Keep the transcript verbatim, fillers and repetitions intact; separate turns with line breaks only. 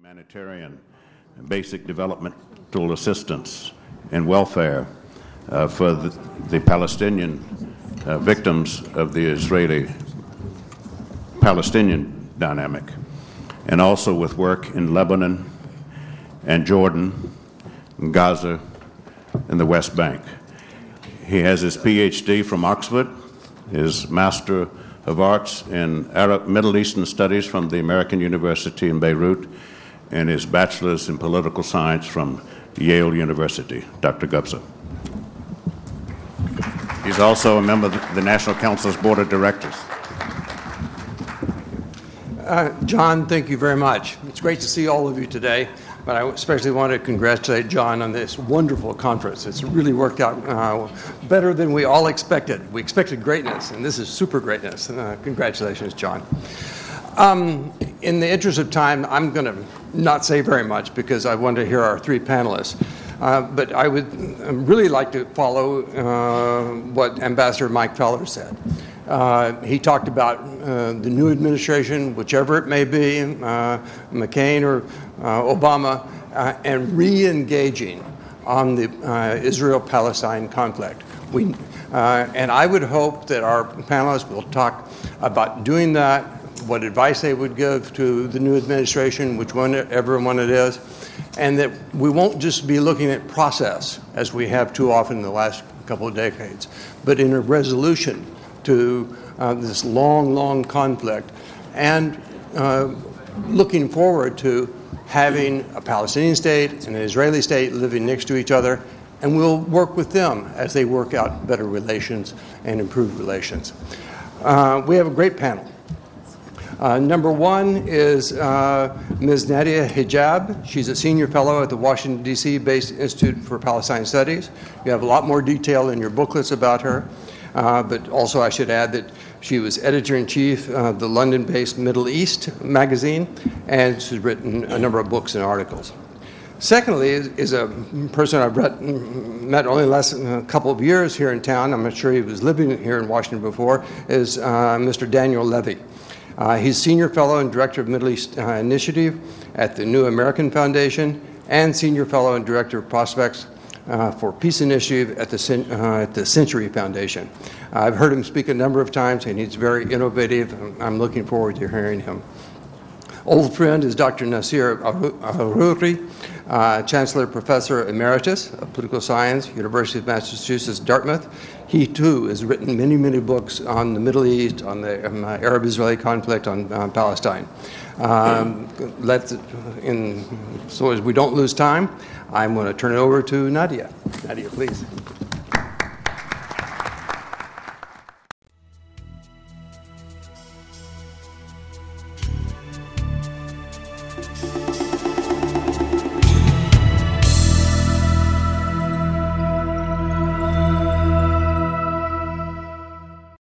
Humanitarian and basic developmental assistance and welfare uh, for the, the Palestinian uh, victims of the Israeli-Palestinian dynamic, and also with work in Lebanon and Jordan, and Gaza, and the West Bank. He has his P H D from Oxford, his Master of Arts in Arab Middle Eastern Studies from the American University in Beirut, and his Bachelor's in Political Science from Yale University. Doctor Gubser. He's also a member of the National Council's Board of Directors.
Uh, John, thank you very much. It's great to see all of you today, but I especially want to congratulate John on this wonderful conference. It's really worked out uh, better than we all expected. We expected greatness, and this is super greatness. Uh, congratulations, John. Um, in the interest of time, I'm going to not say very much because I want to hear our three panelists. Uh, but I would really like to follow uh, what Ambassador Mike Feller said. Uh, he talked about uh, the new administration, whichever it may be, uh, McCain or uh, Obama, uh, and re-engaging on the uh, Israel-Palestine conflict. We, uh, and I would hope that our panelists will talk about doing that, what advice they would give to the new administration, whichever one it is, and that we won't just be looking at process, as we have too often in the last couple of decades, but in a resolution to uh, this long, long conflict, and uh, looking forward to having a Palestinian state and an Israeli state living next to each other, and we'll work with them as they work out better relations and improved relations. Uh, we have a great panel. Uh, number one is uh, Miz Nadia Hijab. She's a senior fellow at the Washington, D C-based Institute for Palestine Studies. You have a lot more detail in your booklets about her. Uh, but also I should add that she was editor-in-chief of the London-based Middle East magazine, and she's written a number of books and articles. Secondly is, is a person I've read, met only last a couple of years here in town. I'm not sure he was living here in Washington before, is uh, Mister Daniel Levy. Uh, he's Senior Fellow and Director of Middle East uh, Initiative at the New American Foundation, and Senior Fellow and Director of Prospects uh, for Peace Initiative at the, uh, at the Century Foundation. Uh, I've heard him speak a number of times, and he's very innovative. I'm looking forward to hearing him. Old friend is Doctor Nasir Aruri, uh, Chancellor Professor Emeritus of Political Science, University of Massachusetts, Dartmouth. He, too, has written many, many books on the Middle East, on the um, Arab-Israeli conflict, on, on Palestine. Um, let's, in, so as we don't lose time, I'm going to turn it over to Nadia. Nadia, please.